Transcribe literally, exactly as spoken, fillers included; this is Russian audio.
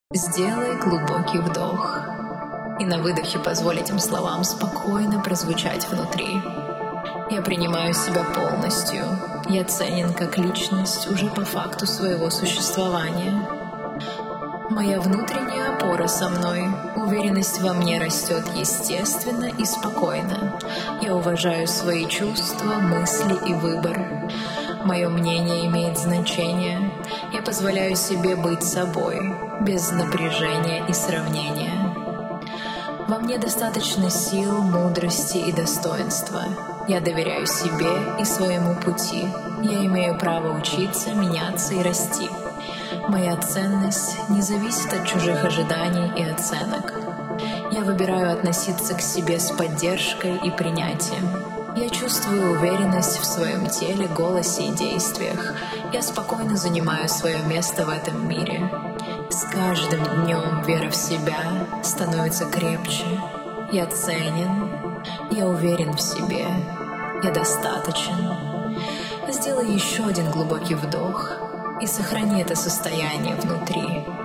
Сделай глубокий вдох и на выдохе позволь этим словам спокойно прозвучать внутри. Я принимаю себя полностью. Я ценен как личность уже по факту своего существования. Моя внутренняя опора со мной. Уверенность во мне растет естественно и спокойно. Я уважаю свои чувства, мысли и выбор. Мое мнение имеет значение. Я позволяю себе быть собой, без напряжения и сравнения. Во мне достаточно сил, мудрости и достоинства. Я доверяю себе и своему пути. Я имею право учиться, меняться и расти. Моя ценность не зависит от чужих ожиданий и оценок. Я выбираю относиться к себе с поддержкой и принятием. Я чувствую уверенность в своем теле, голосе и действиях. Я спокойно занимаю свое место в этом мире. С каждым днем вера в себя становится крепче. Я ценен. Я уверен в себе. Я достаточен. Сделай еще один глубокий вдох и сохрани это состояние внутри.